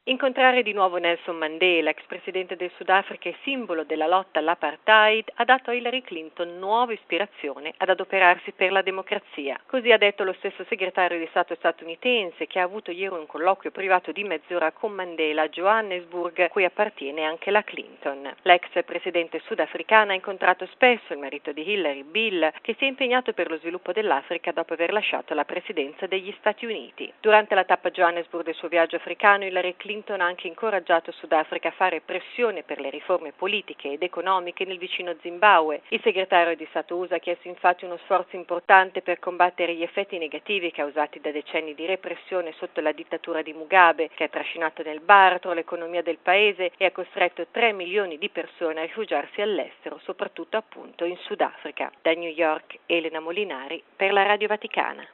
Incontrare di nuovo Nelson Mandela, ex presidente del Sudafrica e simbolo della lotta all'apartheid, ha dato a Hillary Clinton nuova ispirazione ad adoperarsi per la democrazia. Così ha detto lo stesso segretario di Stato statunitense, che ha avuto ieri un colloquio privato di mezz'ora con Mandela a Johannesburg, cui appartiene anche la Clinton. L'ex presidente sudafricana ha incontrato spesso il marito di Hillary, Bill, che si è impegnato per lo sviluppo dell'Africa dopo aver lasciato la presidenza degli Stati Uniti. Durante la tappa a Johannesburg del suo viaggio africano, Hillary Clinton ha anche incoraggiato il Sudafrica a fare pressione per le riforme politiche ed economiche nel vicino Zimbabwe. Il segretario di Stato USA ha chiesto infatti uno sforzo importante per combattere gli effetti negativi causati da decenni di repressione sotto la dittatura di Mugabe, che ha trascinato nel baratro l'economia del paese e ha costretto 3 milioni di persone a rifugiarsi all'estero, soprattutto appunto in Sudafrica. Da New York, Elena Molinari per la Radio Vaticana.